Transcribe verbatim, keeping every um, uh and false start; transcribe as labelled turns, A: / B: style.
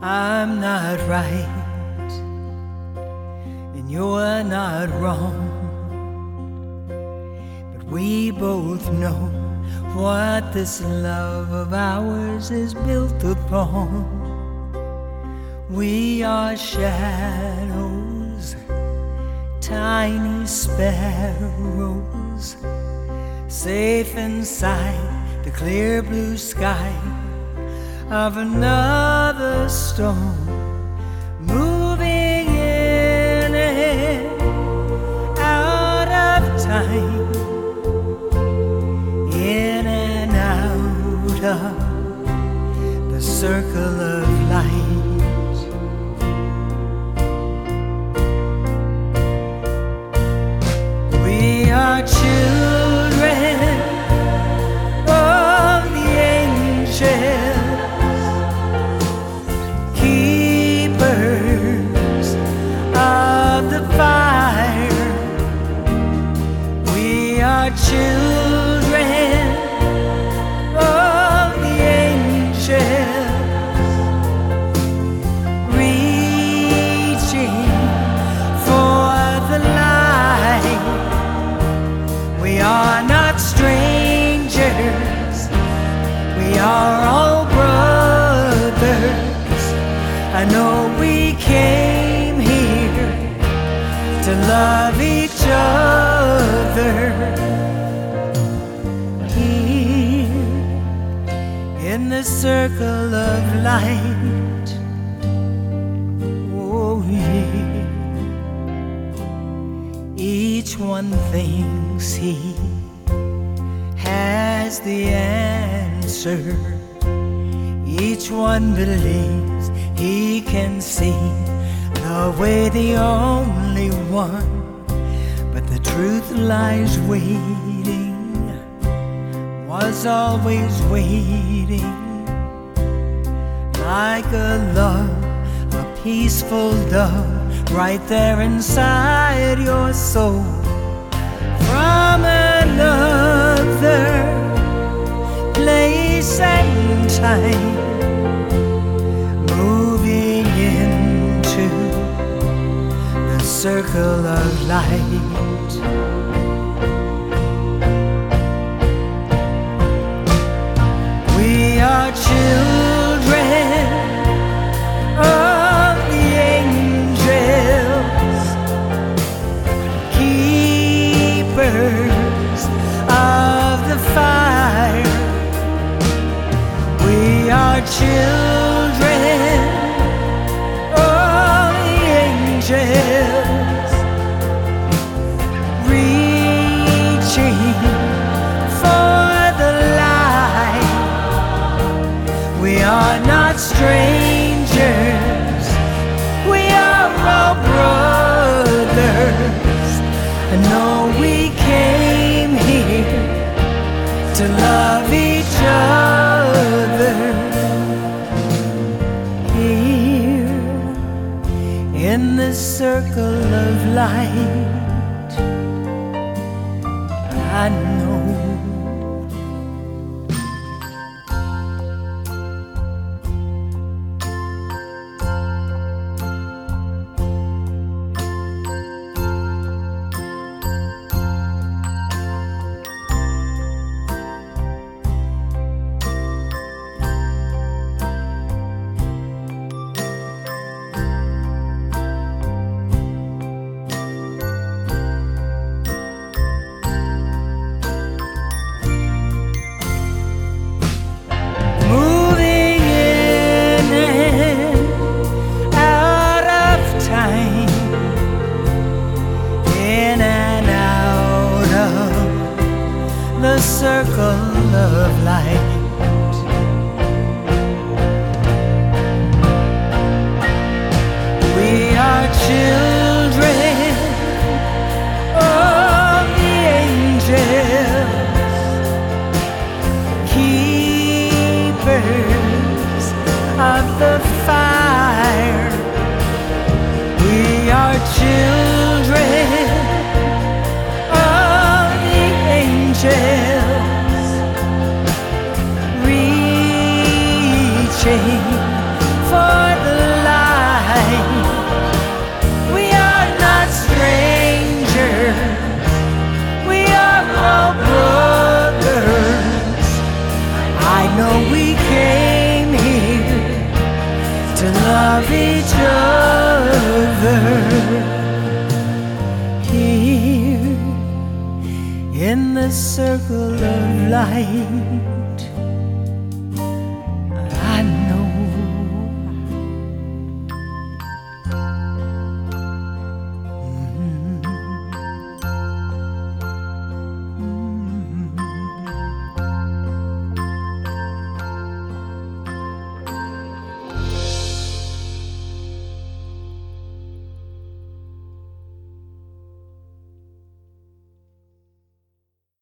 A: I'm not right and you're not wrong, but we both know what this love of ours is built upon. We are shadows, tiny sparrows, safe inside the clear blue sky of another storm, moving in and out of time, in and out of the circle of light. We are children of the angels, keepers of the fire. We are children of the angels, reaching for the light. We are not strangers, we are all brothers. I know we came here to love each other. Here in the circle of light, oh yeah. Each one thinks he has the answer. Each one believes he can see the way, the only one. But the truth lies waiting, was always waiting, like a love, a peaceful dove, right there inside your soul, from another place and time, moving into the circle of light. We are children of the angels, keepers of the fire. We are children of the angels, reaching for the light. We are not strangers, we are all brothers. I know we came here to love each other. Here in the circle of light, I know. to love each other here in the circle of life.